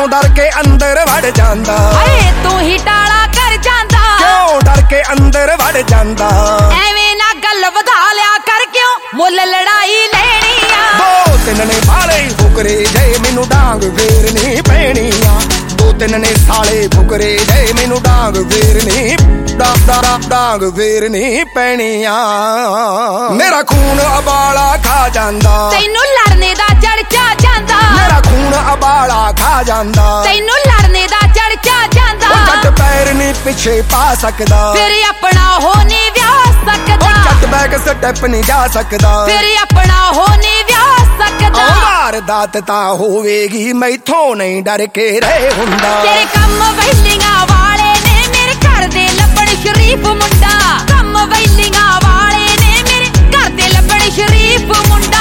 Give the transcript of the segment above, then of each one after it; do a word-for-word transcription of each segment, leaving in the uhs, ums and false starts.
क्यों डर के अंदर वड़ जांदा हाय तू ही टाला कर जांदा क्यों डर के अंदर वड़ जांदा एवें ना गल वधा लिया कर क्यों मुल लड़ाई लेनी आ दो तिन ने बाले फुकरे जे मैनू डांग फेरनी पैनी आ दो तिन ने साले फुकरे जे मैनू डांग फेरनी डांग डांग डांग फेरनी पैनी आ मेरा खून अबाला खा जांदा तैनू लड़ने दा चढ़चा जांदा मेरा खून अबाला खा जांदा तैनू लड़ने दा चढ़चा जांदा जट पैर नहीं पीछे पा सकदा फिर अपना हो नहीं व्याह सकदा जट बैग स्टेप नहीं जा सकदा फिर अपना हो नहीं व्याह सकदा वारदात ता होवेगी मैथों नहीं डर के रहे हुंदा तेरे कम वैलियां वाले ने मेरे घर दे लब्बड़ शरीफ मुंडा कम वैलियां वाले ने मेरे घर दे लब्बड़ शरीफ मुंडा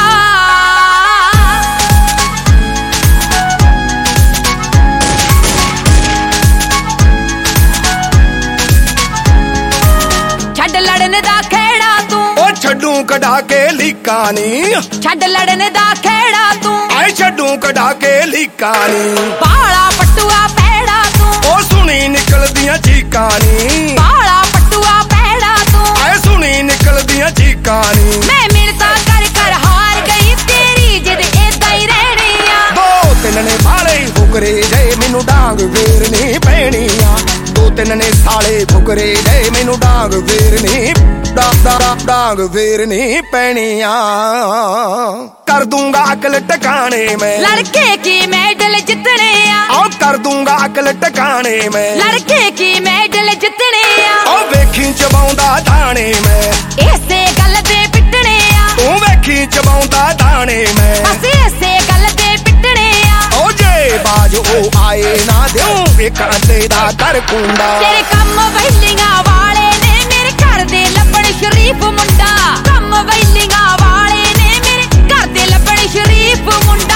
छड़ लड़ने दा खेड़ा तू ओ छड्डू कढा के लीकानी छड़ लड़ने दा खेड़ा तू आए छड्डू कढा के लीकानी बाला पटुआ पैड़ा तू ओ सुनी निकलदियां चीकानी बाला पटुआ पैड़ा तू आए सुनी निकलदियां चीकानी मैं मिलता कर कर हार गई तेरी जिद एदा ही रहनी आ दो तिन ने बाले फुकरे जे मैनू डांग फेरनी पैनी आ दो तिन ने साले फुकरे जे मैनू डांग फेरनी डांग डांग डांग फेरनी पैनी आ कर दूंगा अकल टकाने में लड़के की मेडल जितने आ आओ कर दूंगा अकल टकाने में लड़के की मेडल जितने आ ओ वेखी चबाउंदा दाने में ऐसे गल दे पिटने आ तू वेखी चबाउंदा दाने में बस ऐसे गल दे पिटने आ ओ जे बाज ओ आए ना देऊं एक अंते दा कर कुंडा तेरे कम वैलियां वाले ने मेरे घर दे लब्बड़ शरीफ मुंडा कम वैलियां वाले ने मेरे घर दे लब्बड़ शरीफ मुंडा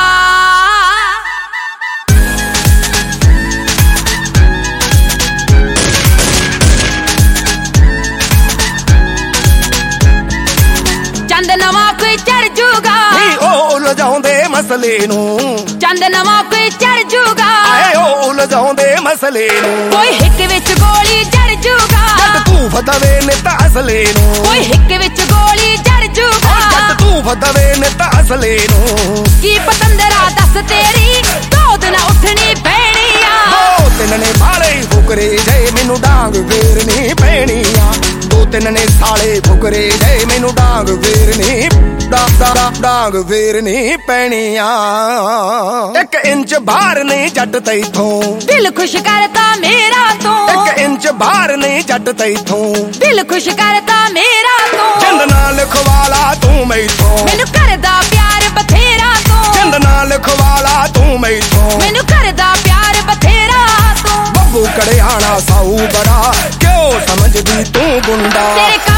चंद नवा कोई चढ़ जूगा ओ उलझाउंदे मसले नू चंद नवा कोई चढ़ जूगा आए ओ उलझाउंदे मसले नू कोई हिक विच गोली चढ़ जूगा जट तू फदवे ने ता असले नू कोई हिक विच गोली चढ़ जूगा जट तू फदवे ने ता असले नू की पतंदरा दस तेरी गोद ना उठनी पैनी आ दो तिन ने बाले फुकरे जे मैनू डांग फेरनी पैनी आ दो तिन ने साले फुकरे जे मैनू डांग फेरनी डांग डांग डांग फेरनी पैनी आ एक इंच बाहर नहीं जट तैथों दिल खुश करता मेरा तू एक इंच बाहर नहीं जट तैथों दिल खुश करता मेरा तू चंद नाल खवाला तू मैथों मैनू करदा प्यार बथेरा तू चंद नाल खवाला तू मैथों मैनू करदा प्यार बथेरा तू बब्बू कड़ियाना साऊ बड़ा क्यों समझदी तू गुंडा तेरे